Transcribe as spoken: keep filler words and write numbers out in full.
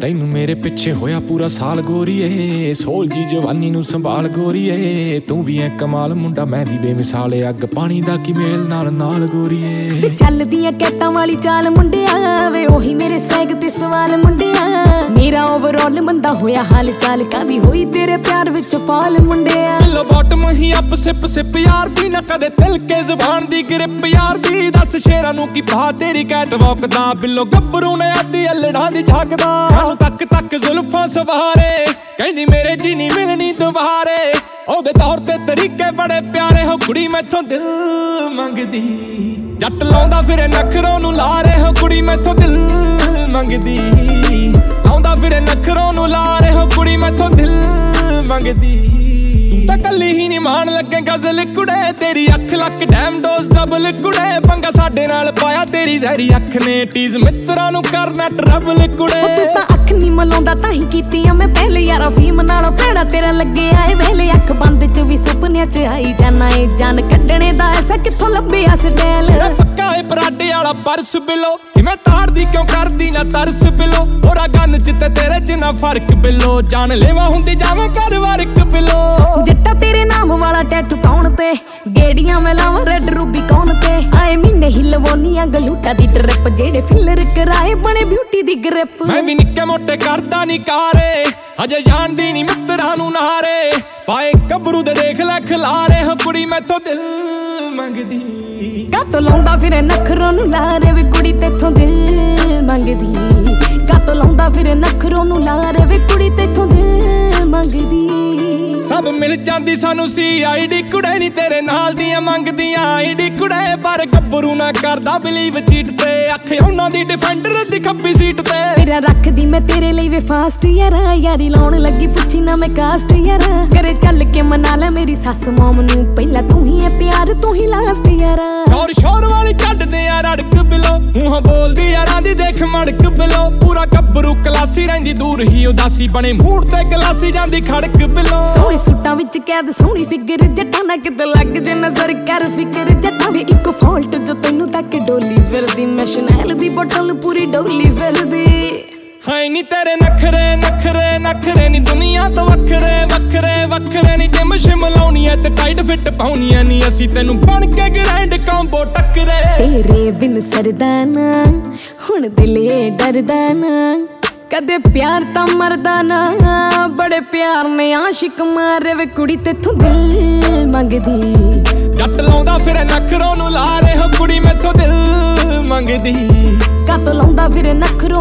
ਤੈਨੂੰ ਮੇਰੇ ਪਿੱਛੇ ਹੋਇਆ ਪੂਰਾ ਸਾਲ ਗੋਰੀਏ, ਸੋਲ ਜੀ ਜਵਾਨੀ ਨੂੰ ਸੰਭਾਲ ਗੋਰੀਏ। ਤੂੰ ਵੀ ਐ ਕਮਾਲ ਮੁੰਡਾ ਮੈਂ ਵੀ ਬੇਮਿਸਾਲ, ਅੱਗ ਪਾਣੀ ਦਾ ਕੀ ਮੇਲ ਨਾਲ ਨਾਲ ਗੋਰੀਏ। ਚੱਲਦੀਆਂ ਕੈਟਾਂ ਵਾਲੀ ਚਾਲ ਮੁੰਡਿਆ ਵੇ, ਉਹੀ ਮੇਰੇ ਸੈਗ ਤੇ ਸਵਾਲ ਮੁੰਡਿਆ। ਮੇਰਾ ਓਵਰਆਲ ਮੰਦਾ ਹੋਇਆ ਹਾਲ ਚਾਲ, ਕਾਦੀ ਹੋਈ ਤੇਰੇ ਪਿਆਰ ਵਿੱਚ ਫਾਲ ਮੁੰਡਿਆ। ਬਿੱਲੋ ਬਾਟਮ ਹੀ ਅੱਪ ਸਿਪ ਸਿਪ ਯਾਰ ਦੀ, ਨਾ ਕਦੇ ਤਿਲ ਕੇ ਜ਼ੁਬਾਨ ਦੀ ਗ੍ਰਿਪ ਯਾਰ ਦੀ। ਦੱਸ ਸ਼ੇਰਾਂ ਨੂੰ ਕੀ ਪਾ ਤੇਰੀ ਕੈਟ ਵਾਕ ਦਾ, ਬਿੱਲੋ ਗੱਭਰੂ ਨੇ ਆਦੀ ਅਲੜਾਂ ਦੀ ਝਾਕਦਾ। ਕਾਨੂੰ ਤੱਕ ਤੱਕ ਜ਼ੁਲਫਾਂ ਸਵਾਰੇ, ਕਹਿੰਦੀ ਮੇਰੇ ਜੀ ਨਹੀਂ ਮਿਲਣੀ ਦੁਬਾਰੇ। ਉਹਦੇ ਤੌਰ ਤੇ ਤਰੀਕੇ ਬੜੇ ਪਿਆਰੇ, ਹੋ ਕੁੜੀ ਮੈਥੋਂ ਦਿਲ ਮੰਗਦੀ। ਜੱਟ ਲਾਉਂਦਾ ਫਿਰੇ ਨਖਰੋਂ ਨੂੰ ਲਾਰੇ, ਹੋ ਕੁੜੀ ਮੈਥੋਂ ਦਿਲ ਮੰਗਦੀ। ਲਾਉਂਦਾ ਫਿਰੇ ਨਖਰੋਂ ਨੂੰ ਲਾਰੇ, ਹੋ ਕੁੜੀ ਮੈਥੋਂ ਦਿਲ ਮੰਗਦੀ। ਤਾਂ ਕੱਲੀ ਹੀ ਨਹੀਂ ਮਾਣ ਲੱਗੇ ਗਜ਼ਲ ਕੁੜੇ, ਤੇਰੀ ਅੱਖ ਲੱਕ ਡੈਮ ਡੋਜ਼ ਡਬਲ ਕੁੜੇ। ਪੰਗਾ ਸਾਡੇ ਨਾਲ ਪਾਇਆ ਤੇਰੀ ਜ਼ਹਿਰੀ ਅੱਖ ਨੇ, ਟੀਜ਼ ਮਿੱਤਰਾਂ ਨੂੰ ਕਰਨਾ ਟਰਬਲ ਕੁੜੇ। ਤੂੰ ਤਾਂ ਅੱਖ ਨਹੀਂ ਮਲਾਉਂਦਾ ਤਾਂ ਹੀ ਕੀਤੀ ਆ ਮੈਂ ਪਹਿਲੇ ਯਾਰਾ ਫੀਮ ਨਾਲ ਭੈੜਾ ਤੇਰਾ ਲੱਗੇ ਆਏ ਵੇਲੇ। ਅੱਖ ਬੰਦ ਚ ਵੀ ਸੁਪਨਿਆਂ ਚ ਆਈ ਜਾਣਾ ਏ, ਜਾਨ ਕੱਢਣੇ ਦਾ ਐਸਾ ਕਿੱਥੋਂ ਲੱਭਿਆ ਸਟੈਲ। ਪੱਕਾ ਏ ਪਰਾਡੇ ਵਾਲਾ ਪਰਸ ਬਿੱਲੋ, ਕਿਵੇਂ ਤਾੜਦੀ ਕਿਉਂ ਕਰਦੀ ਨਾ ਤਰਸ ਬਿੱਲੋ। ਹੋਰਾ ਗੰਨ ਚ ਤੇ ਤੇਰੇ ਚ ਨਾ ਫਰਕ ਬਿੱਲੋ, ਜਾਨ ਲੈਵਾ ਹੁੰਦੀ ਜਾਵੇਂ ਕਰ ਵਰਕ ਬਿੱਲੋ। ਜੱਟਾ ਤੇਰੇ ਨਾਮ ਵਾਲਾ ਟੈਟੂ ਕੌਣ ਤੇ, ਗੇੜੀਆਂ ਮੈਂ ਲਾਵਾਂ ਰੈਡ ਰੂਬੀ ਕੌਣ ਤੇ। ਆਏ ਮਹੀਨੇ ਹੀ ਲਵਾਉਣੀਆਂ ਗਲੂਟਾ ਦੀ ਟ੍ਰਿਪ, ਜਿਹੜੇ ਫਿਲਰ ਕਰਾਏ ਬਣੇ ਬਿਊਟੀ ਦੀ ਗ੍ਰਿਪ। ਮੈਂ ਵੀ ਨਿੱਕੇ ਮੋਟੇ ਕਰਦਾ ਨੀ ਕਾਰੇ, ਹਜੇ ਜਾਣਦੀ ਨੀ ਮਿੱਤਰਾਂ ਨੂੰ ਨਾਰੇ। ਪਾਏ ਗੱਭਰੂ ਦੇ ਦੇਖ ਲੈ ਖਿਲਾਰੇ, ਹੋ ਕੁੜੀ ਮੈਥੋਂ ਦਿਲ ਮੰਗਦੀ। ਕਾਤੋਂ ਲਾਉਂਦਾ ਫਿਰੇ ਨਖਰੋਂ ਨੂੰ ਲਾਰੇ, ਵੇ ਕੁੜੀ ਤੇਥੋਂ ਦਿਲ ਮੰਗਦੀ। ਕਾਤੋਂ ਲਾਉਂਦਾ ਫਿਰੇ ਨਖਰੋਂ ਨੂੰ ਲਾਰੇ, ਵੇ ਕੁੜੀ ਤੇਥੋਂ ਦਿਲ ਮੰਗਦੀ। ਸਭ ਮਿਲ ਜਾਂਦੀ ਸਾਨੂੰ ਸੀ ਆਈ ਡੀ ਕੁੜੇ, ਨੀ ਤੇਰੇ ਨਾਲ ਦੀਆਂ ਮੰਗਦੀਆਂ ਆਈ ਡੀ ਕੁੜੇ। ਪਰ ਗੱਭਰੂ ਨਾ ਕਰਦਾ ਬਿਲੀਵ ਚੀਟ ਤੇ, ਅੱਖ ਉਹਨਾਂ ਦੀ ਡਿਫੈਂਡਰ ਦੀ ਖੱਬੀ ਸੀਟ ਤੇ। ਤੇਰਾ ਰੱਖਦੀ ਮੈਂ ਤੇਰੇ ਲਈ ਵੇ ਫਾਸਟ ਯਾਰਾ, ਯਾਰੀ ਲਾਉਣ ਲੱਗੀ ਪੁੱਛੀ ਨਾ ਮੈਂ ਕਾਸਟ ਯਾਰਾ। ਕਰੇ ਚੱਲ ਕੇ ਮਨਾ ਲੈ ਮੇਰੀ ਸੱਸ ਮੋਮ ਨੂੰ, ਪਹਿਲਾਂ ਤੂੰ ਹੀ ਐ ਪਿਆਰ ਤੂੰ ਹੀ ਲਾਸਟ ਯਾਰਾ। ਸ਼ੋਰ ਸ਼ੋਰ ਵਾਲੀ ਕੱਢਦੇ ਆ ਰੜਕ ਬਿਲੋ, ਮੂੰਹ ਬੋਲਦੀ ਯਾਰਾਂ ਦੀ ਦੇਖ ਮੜਕ ਬਿਲੋ। ਪੂਰਾ ਗੱਭਰੂ ਕਲਾਸੀ ਰਹਿੰਦੀ ਦੂਰ ਹੀ ਉਦਾਸੀ, ਬਣੇ ਮੂਡ ਤੇ ਗਲਾਸੀ ਜਾਂਦੀ ਖੜਕ ਬਿਲੋ। ਸੋਹਣੇ ਸੂਟਾਂ ਵਿੱਚ ਕੈਦ ਸੋਹਣੀ ਫਿਗਰ, ਜੱਟਾਂ ਨਾ ਕਿਤੇ ਲੱਗ ਜੇ ਨਜ਼ਰ ਕਰ ਫਿਕਰ। ਜੱਟਾਂ ਵੀ ਇੱਕ ਫਾਲਟ ਜੋ ਤੈਨੂੰ ਤੱਕ ਡੋਲੀ ਫਿਰਦੀ, ਮੈਂ ਸ਼ਨੈਲ ਦੀ ਬੋਟਲ ਪੂਰੀ ਡੋਲੀ ਫਿਰਦੀ। ਹਾਏ ਨੀ ਤੇਰੇ ਨਖਰੇ ਨਖਰੇ ਨਖਰੇ ਨੀ ਦੁਨੀਆ ਤੋਂ ਵੱਖਰੇ ਵੱਖਰੇ ਵੱਖਰੇ ਨੀ। ਜਿਮ ਸ਼ਿਮ ਲਾਉਣੀ ਐ ਤੇ ਟਾਈਟ ਫਿੱਟ ਪਾਉਣੀਆਂ ਨੀ, ਅਸੀਂ ਤੈਨੂੰ ਬਣ ਕੇ ਗ੍ਰੈਂਡ ਕੰਬੋ ਟੱਕਰੇ। ਤੇਰੇ ਬਿਨ ਸਰਦਾ ਨਾ ਹੁਣ ਦਿਲੇ ਡਰਦਾ ਨਾ, ਕਦੇ ਪਿਆਰ ਤਾਂ ਮਰਦਾ ਨਾ। ਬੜੇ ਪਿਆਰ ਨੇ ਆਸ਼ਿਕ ਮਾਰੇ, ਵੇ ਕੁੜੀ ਤੇਥੋਂ ਦਿਲ ਮੰਗਦੀ। ਜੱਟ ਲਾਉਂਦਾ ਫਿਰੇ ਨਖਰੋਂ ਨੂੰ ਲਾਰੇ, ਹੋ ਕੁੜੀ ਮੈਥੋਂ ਦਿਲ ਮੰਗਦੀ। ਕਾਤੋਂ ਲਾਉਂਦਾ ਫਿਰੇ ਨਖਰੋਂ